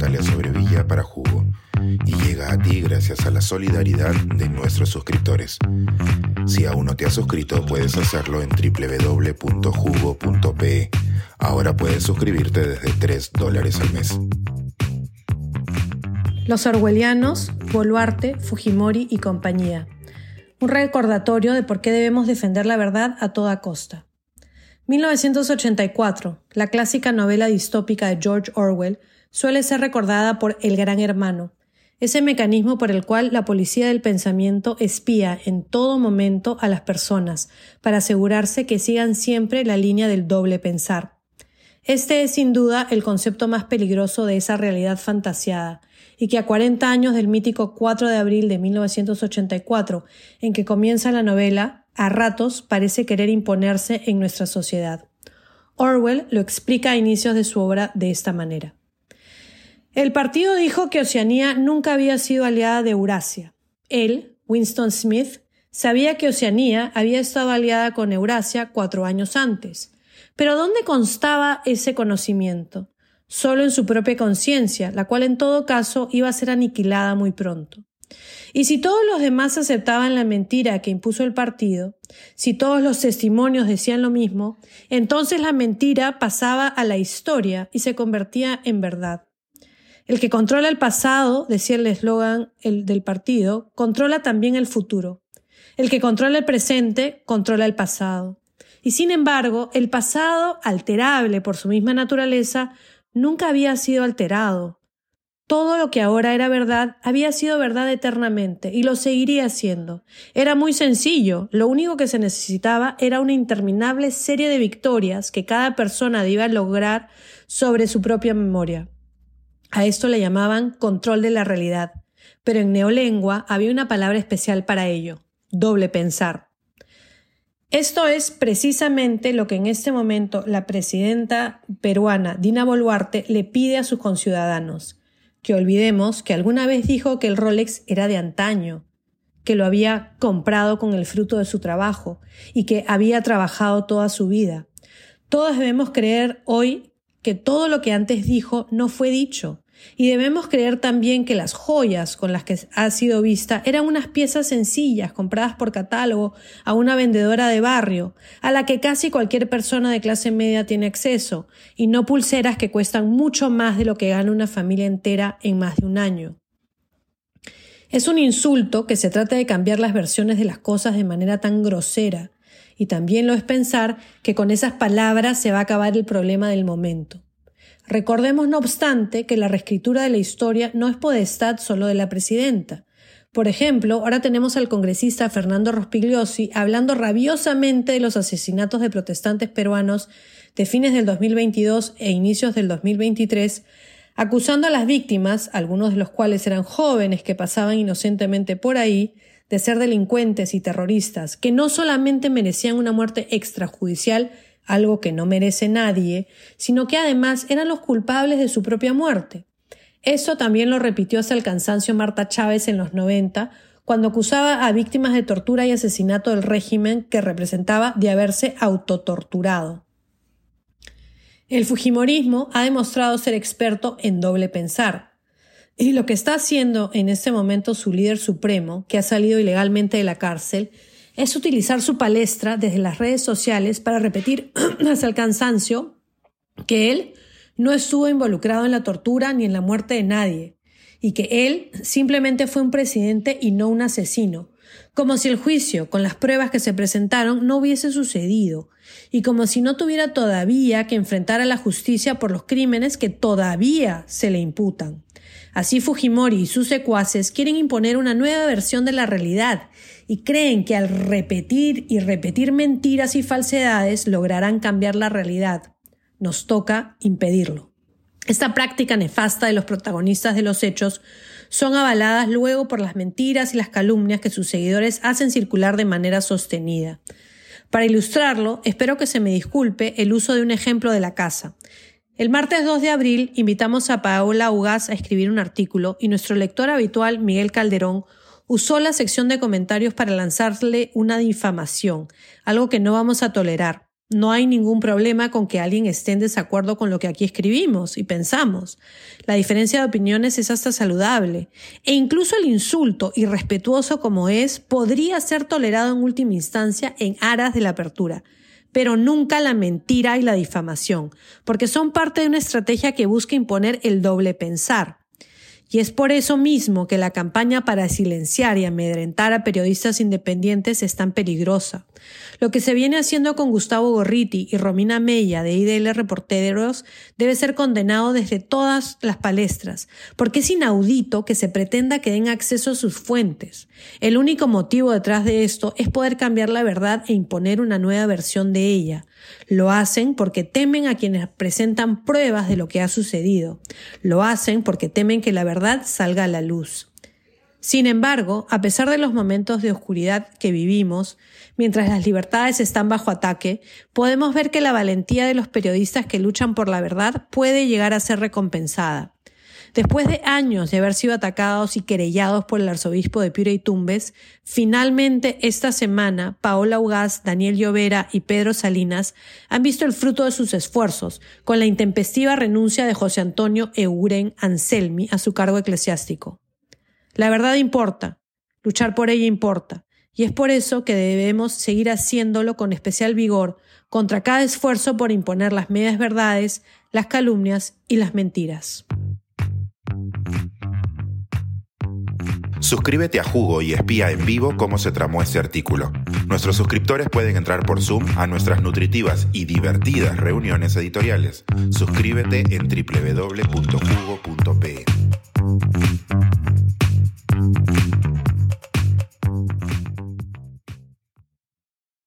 Natalia Sobrevilla para Jugo y llega a ti gracias a la solidaridad de nuestros suscriptores. Si aún no te has suscrito, puedes hacerlo en www.jugo.pe. Ahora puedes suscribirte desde $3 al mes. Los orwellianos, Boluarte, Fujimori y compañía. Un recordatorio de por qué debemos defender la verdad a toda costa. 1984, la clásica novela distópica de George Orwell, suele ser recordada por El Gran Hermano, ese mecanismo por el cual la policía del pensamiento espía en todo momento a las personas para asegurarse que sigan siempre la línea del doble pensar. Este es sin duda el concepto más peligroso de esa realidad fantasiada, y que a 40 años del mítico 4 de abril de 1984, en que comienza la novela, a ratos parece querer imponerse en nuestra sociedad. Orwell lo explica a inicios de su obra de esta manera. El partido dijo que Oceanía nunca había sido aliada de Eurasia. Él, Winston Smith, sabía que Oceanía había estado aliada con Eurasia 4 años antes. Pero ¿dónde constaba ese conocimiento? Solo en su propia conciencia, la cual en todo caso iba a ser aniquilada muy pronto. Y si todos los demás aceptaban la mentira que impuso el partido, si todos los testimonios decían lo mismo, entonces la mentira pasaba a la historia y se convertía en verdad. El que controla el pasado, decía el eslogan del partido, controla también el futuro. El que controla el presente, controla el pasado. Y sin embargo, el pasado, alterable por su misma naturaleza, nunca había sido alterado. Todo lo que ahora era verdad había sido verdad eternamente y lo seguiría siendo. Era muy sencillo, lo único que se necesitaba era una interminable serie de victorias que cada persona debía lograr sobre su propia memoria. A esto le llamaban control de la realidad, pero en neolengua había una palabra especial para ello: doble pensar. Esto es precisamente lo que en este momento la presidenta peruana Dina Boluarte le pide a sus conciudadanos, que olvidemos que alguna vez dijo que el Rolex era de antaño, que lo había comprado con el fruto de su trabajo y que había trabajado toda su vida. Todos debemos creer hoy que todo lo que antes dijo no fue dicho, y debemos creer también que las joyas con las que ha sido vista eran unas piezas sencillas compradas por catálogo a una vendedora de barrio, a la que casi cualquier persona de clase media tiene acceso, y no pulseras que cuestan mucho más de lo que gana una familia entera en más de un año. Es un insulto que se trate de cambiar las versiones de las cosas de manera tan grosera, y también lo es pensar que con esas palabras se va a acabar el problema del momento. Recordemos, no obstante, que la reescritura de la historia no es potestad solo de la presidenta. Por ejemplo, ahora tenemos al congresista Fernando Rospigliosi hablando rabiosamente de los asesinatos de protestantes peruanos de fines del 2022 e inicios del 2023, acusando a las víctimas, algunos de los cuales eran jóvenes que pasaban inocentemente por ahí, de ser delincuentes y terroristas, que no solamente merecían una muerte extrajudicial, algo que no merece nadie, sino que además eran los culpables de su propia muerte. Eso también lo repitió hasta el cansancio Marta Chávez en los 90, cuando acusaba a víctimas de tortura y asesinato del régimen que representaba de haberse autotorturado. El fujimorismo ha demostrado ser experto en doble pensar. Y lo que está haciendo en este momento su líder supremo, que ha salido ilegalmente de la cárcel, es utilizar su palestra desde las redes sociales para repetir hasta el cansancio que él no estuvo involucrado en la tortura ni en la muerte de nadie, y que él simplemente fue un presidente y no un asesino, como si el juicio, con las pruebas que se presentaron, no hubiese sucedido, y como si no tuviera todavía que enfrentar a la justicia por los crímenes que todavía se le imputan. Así Fujimori y sus secuaces quieren imponer una nueva versión de la realidad y creen que al repetir y repetir mentiras y falsedades lograrán cambiar la realidad. Nos toca impedirlo. Esta práctica nefasta de los protagonistas de los hechos son avaladas luego por las mentiras y las calumnias que sus seguidores hacen circular de manera sostenida. Para ilustrarlo, espero que se me disculpe el uso de un ejemplo de la casa. El martes 2 de abril invitamos a Paola Ugaz a escribir un artículo y nuestro lector habitual, Miguel Calderón, usó la sección de comentarios para lanzarle una difamación, algo que no vamos a tolerar. No hay ningún problema con que alguien esté en desacuerdo con lo que aquí escribimos y pensamos. La diferencia de opiniones es hasta saludable. E incluso el insulto, irrespetuoso como es, podría ser tolerado en última instancia en aras de la apertura. Pero nunca la mentira y la difamación, porque son parte de una estrategia que busca imponer el doble pensar. Y es por eso mismo que la campaña para silenciar y amedrentar a periodistas independientes es tan peligrosa. Lo que se viene haciendo con Gustavo Gorriti y Romina Mella de IDL Reporteros debe ser condenado desde todas las palestras, porque es inaudito que se pretenda que den acceso a sus fuentes. El único motivo detrás de esto es poder cambiar la verdad e imponer una nueva versión de ella. Lo hacen porque temen a quienes presentan pruebas de lo que ha sucedido. Lo hacen porque temen que la verdad salga a la luz. Sin embargo, a pesar de los momentos de oscuridad que vivimos, mientras las libertades están bajo ataque, podemos ver que la valentía de los periodistas que luchan por la verdad puede llegar a ser recompensada. Después de años de haber sido atacados y querellados por el arzobispo de Piura y Tumbes, finalmente esta semana Paola Ugaz, Daniel Llovera y Pedro Salinas han visto el fruto de sus esfuerzos con la intempestiva renuncia de José Antonio Euren Anselmi a su cargo eclesiástico. La verdad importa, luchar por ella importa, y es por eso que debemos seguir haciéndolo con especial vigor contra cada esfuerzo por imponer las medias verdades, las calumnias y las mentiras. Suscríbete a Jugo y espía en vivo cómo se tramó este artículo. Nuestros suscriptores pueden entrar por Zoom a nuestras nutritivas y divertidas reuniones editoriales. Suscríbete en www.jugo.pe.